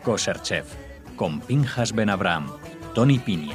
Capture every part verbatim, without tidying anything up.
Kosher Chef, con Pinchas Ben Abraham, Tony Piña.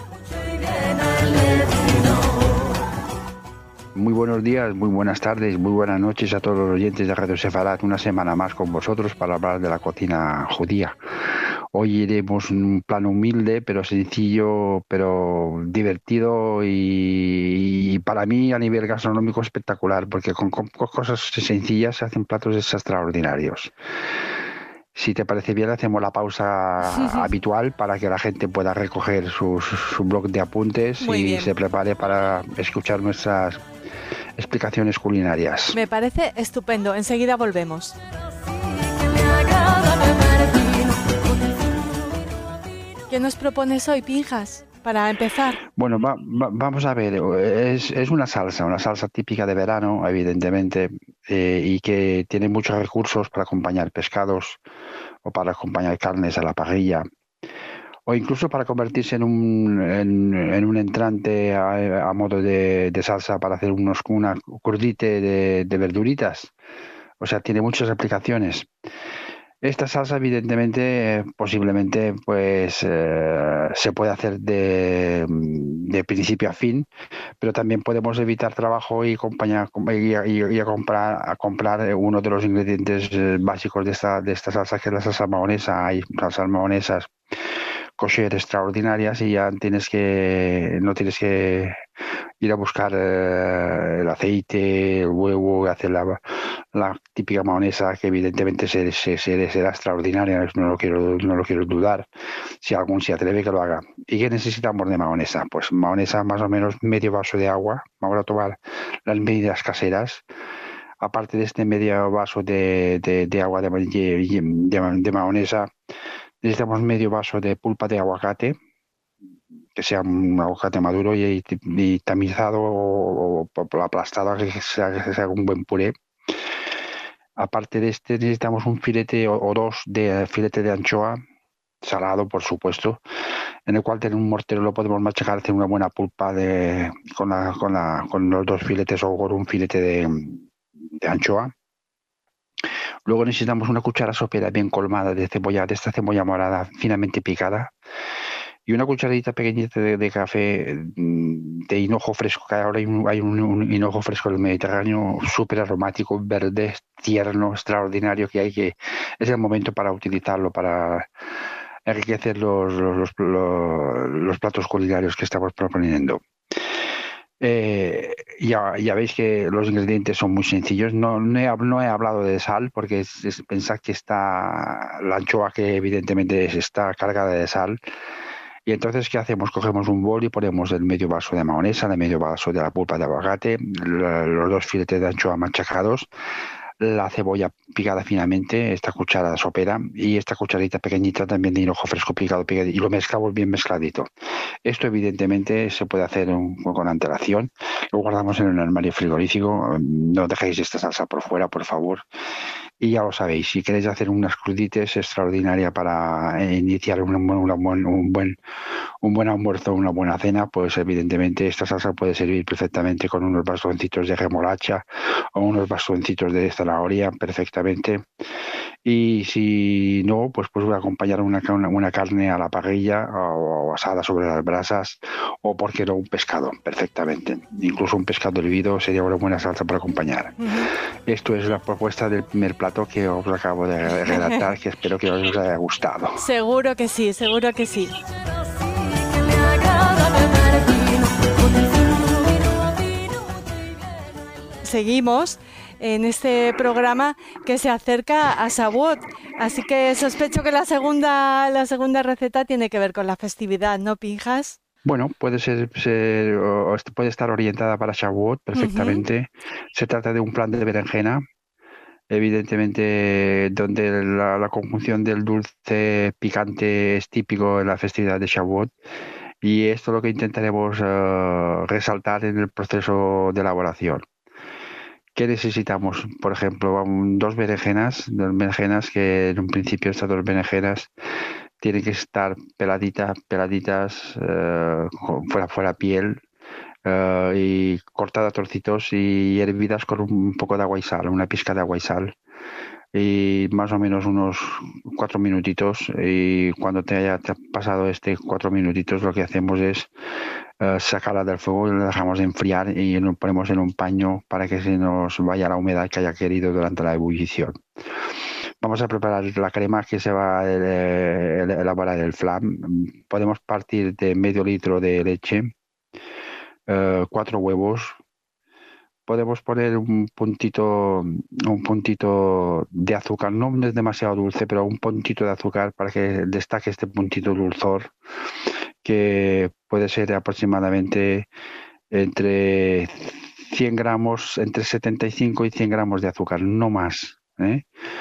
Muy buenos días, muy buenas tardes, muy buenas noches a todos los oyentes de Radio Sefarat. Una semana más con vosotros para hablar de la cocina judía. Hoy iremos un plano humilde, pero sencillo, pero divertido y, y para mí a nivel gastronómico espectacular, porque con, con cosas sencillas se hacen platos extraordinarios. Si te parece bien, hacemos la pausa habitual para que la gente pueda recoger su, su, su blog de apuntes Muy y bien. se prepare para escuchar nuestras explicaciones culinarias. Me parece estupendo. Enseguida volvemos. ¿Qué nos propones hoy, Pinchas, para empezar? Bueno, va, va, vamos a ver. Es, es una salsa, una salsa típica de verano, evidentemente, eh, y que tiene muchos recursos para acompañar pescados o para acompañar carnes a la parrilla, o incluso para convertirse en un, en, en un entrante a, a modo de, de salsa para hacer unos, una curdite de, de verduritas. O sea, tiene muchas aplicaciones. Esta salsa, evidentemente, eh, posiblemente, pues eh, se puede hacer de, de principio a fin, pero también podemos evitar trabajo y, acompañar, y, y, y a comprar, a comprar uno de los ingredientes básicos de esta, de esta salsa, que es la salsa mahonesa. Hay salsas mahonesas kosher extraordinarias y ya tienes que no tienes que ir a buscar eh, el aceite, el huevo, hacer la, la típica mahonesa, que evidentemente se, se, se, será extraordinaria, no lo quiero no lo quiero dudar. Si algún se atreve, que lo haga. ¿Y qué necesitamos de mahonesa? Pues mahonesa, más o menos medio vaso de agua. Vamos a tomar las medidas caseras. Aparte de este medio vaso de, de, de agua de, de, de, de mahonesa, necesitamos medio vaso de pulpa de aguacate, que sea un aguacate maduro y, y tamizado o, o aplastado, que sea, que sea un buen puré. Aparte de este, necesitamos un filete o, o dos de filete de anchoa, salado, por supuesto, en el cual en un mortero lo podemos machacar, hacer una buena pulpa de, con, la, con, la, con los dos filetes o con un filete de, de anchoa. Luego necesitamos una cuchara sopera bien colmada de cebolla, de esta cebolla morada finamente picada, y una cucharadita pequeñita de, de café de hinojo fresco, que ahora hay un, hay un, un hinojo fresco del Mediterráneo súper aromático, verde, tierno, extraordinario, que hay que es el momento para utilizarlo, para enriquecer los, los, los, los platos culinarios que estamos proponiendo. Eh, ya, ya veis que los ingredientes son muy sencillos. No, no, he, no he hablado de sal porque es, es pensar que está la anchoa, que evidentemente está cargada de sal. Y entonces, ¿qué hacemos? Cogemos un bol y ponemos el medio vaso de mahonesa, el medio vaso de la pulpa de aguacate, los dos filetes de anchoa machacados, la cebolla picada finamente, esta cuchara sopera y esta cucharita pequeñita también de hinojo fresco picado, picado, y lo mezclamos bien mezcladito. Esto evidentemente se puede hacer un, con antelación. Lo guardamos en un armario frigorífico. No dejéis esta salsa por fuera, por favor. Y ya lo sabéis, si queréis hacer unas crudites extraordinarias para iniciar una, una, un, buen, un buen almuerzo, una buena cena, pues evidentemente esta salsa puede servir perfectamente con unos bastoncitos de remolacha o unos bastoncitos de zanahoria perfectamente. Y si no, pues pues voy a acompañar una, una, una carne a la parrilla o, o asada sobre las brasas, o por qué no un pescado perfectamente. Incluso un pescado hervido sería una buena salsa para acompañar. Uh-huh. Esto es la propuesta del primer plato que os acabo de redactar, que espero que os haya gustado. Seguro que sí, seguro que sí. Seguimos en este programa que se acerca a Shavuot, así que sospecho que la segunda la segunda receta tiene que ver con la festividad, ¿no, Pinchas? Bueno, puede ser, ser o puede estar orientada para Shavuot perfectamente. Uh-huh. Se trata de un plan de berenjena, evidentemente donde la, la conjunción del dulce picante es típico en la festividad de Shavuot. Y esto es lo que intentaremos uh, resaltar en el proceso de elaboración. ¿Qué necesitamos? Por ejemplo, dos berenjenas, dos berenjenas que en un principio estas dos berenjenas tienen que estar peladitas, peladitas, uh, fuera, fuera piel, uh, y cortadas a trocitos y hervidas con un poco de agua y sal, una pizca de agua y sal. y más o menos unos cuatro minutitos, y cuando te haya te ha pasado este cuatro minutitos lo que hacemos es uh, sacarla del fuego y la dejamos enfriar y lo ponemos en un paño para que se nos vaya la humedad que haya querido durante la ebullición. Vamos a preparar la crema que se va a elaborar el flan. Podemos partir de medio litro de leche, uh, cuatro huevos. Podemos poner un puntito, un puntito de azúcar, no es demasiado dulce, pero un puntito de azúcar para que destaque este puntito dulzor, que puede ser aproximadamente entre cien gramos, entre setenta y cinco y cien gramos de azúcar, no más, ¿eh?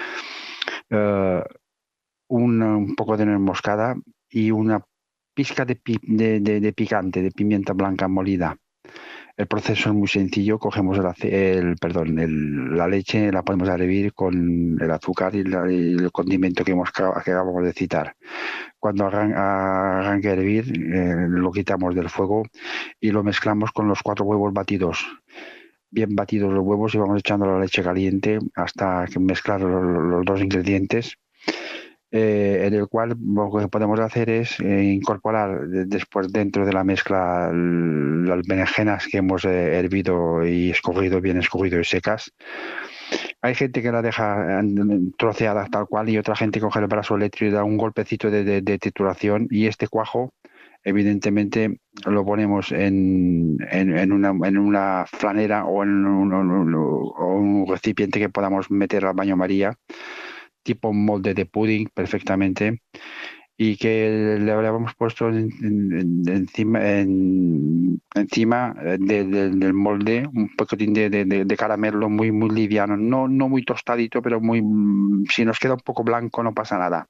Uh, un, un poco de nuez moscada y una pizca de, pi, de, de, de picante, de pimienta blanca molida. El proceso es muy sencillo. Cogemos el, el perdón, el, la leche, la podemos hervir con el azúcar y, la, y el condimento que, hemos, que acabamos de citar. Cuando hagan, hagan que hervir, eh, lo quitamos del fuego y lo mezclamos con los cuatro huevos batidos. Bien batidos los huevos, y vamos echando la leche caliente hasta que mezclar los, los dos ingredientes. Eh, en el cual lo que podemos hacer es eh, incorporar después dentro de la mezcla las berenjenas que hemos eh, hervido y escogido, bien escogido y secas. Hay gente que la deja troceada tal cual, y otra gente coge el brazo eléctrico y da un golpecito de, de, de trituración, y este cuajo evidentemente lo ponemos en, en, en, una, en una flanera o en un, un, o un recipiente que podamos meter al baño María, tipo molde de pudding perfectamente, y que le habíamos puesto en, en, encima, en, encima de, de, del molde un poquitín de, de, de caramelo muy muy liviano, no, no muy tostadito, pero muy, si nos queda un poco blanco no pasa nada.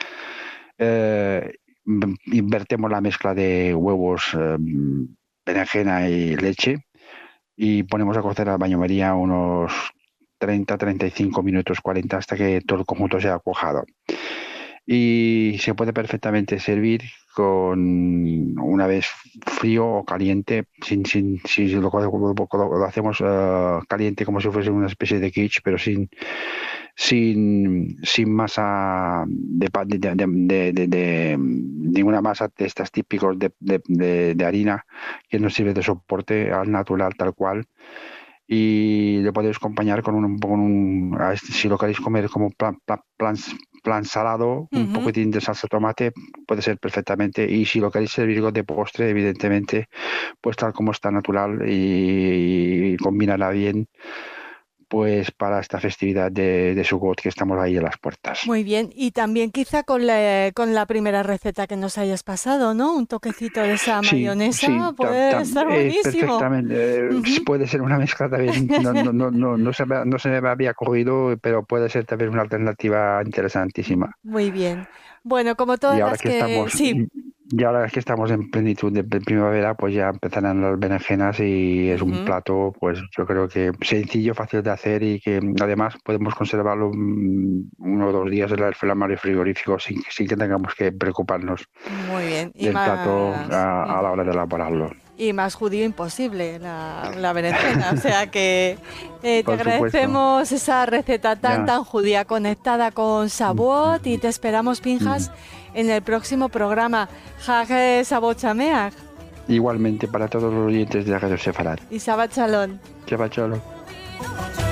Eh, invertemos la mezcla de huevos, eh, berenjena y leche, y ponemos a cocer al baño María unos treinta, treinta y cinco minutos, cuarenta, hasta que todo el conjunto sea cuajado. Y se puede perfectamente servir con una vez frío o caliente, sin, sin, si lo, lo, lo hacemos uh, caliente como si fuese una especie de quiche, pero sin sin, sin masa de, de, de, de, de, de ninguna masa de estas típicos de, de, de, de harina, que nos sirve de soporte al natural tal cual. Y lo podéis acompañar con un, con un si lo queréis comer como plan, plan, plan, plan salado, uh-huh. un poquitín de salsa de tomate, puede ser perfectamente. Y si lo queréis servir de postre, evidentemente, pues tal como está natural, y, y combinará bien pues para esta festividad de, de Sukkot, que estamos ahí a las puertas. Muy bien, y también quizá con la, con la primera receta que nos hayas pasado, ¿no? Un toquecito de esa sí, mayonesa sí, puede tam, tam, estar buenísimo. Eh, perfectamente, eh, uh-huh. Puede ser una mezcla también, no, no, no, no, no, se me, no se me había ocurrido, pero puede ser también una alternativa interesantísima. Muy bien. Bueno, como todas y ahora las que, que... estamos, sí. Y ahora que estamos en plenitud de primavera, pues ya empezarán las berenjenas, y es uh-huh. un plato, pues yo creo que sencillo, fácil de hacer, y que además podemos conservarlo uno o dos días en el armario frigorífico sin, sin que tengamos que preocuparnos Muy bien. Y del más... plato a, a la hora de elaborarlo. Y más judío imposible, la, la berenjena. O sea que eh, te agradecemos supuesto. Esa receta tan, ya. tan judía, conectada con Shavuot, y te esperamos, Pinjas, mm. en el próximo programa. Hag Shavuot Sameach. Igualmente para todos los oyentes de Radio Sefarad. Y Shabbat Shalom. Shabbat Shalom.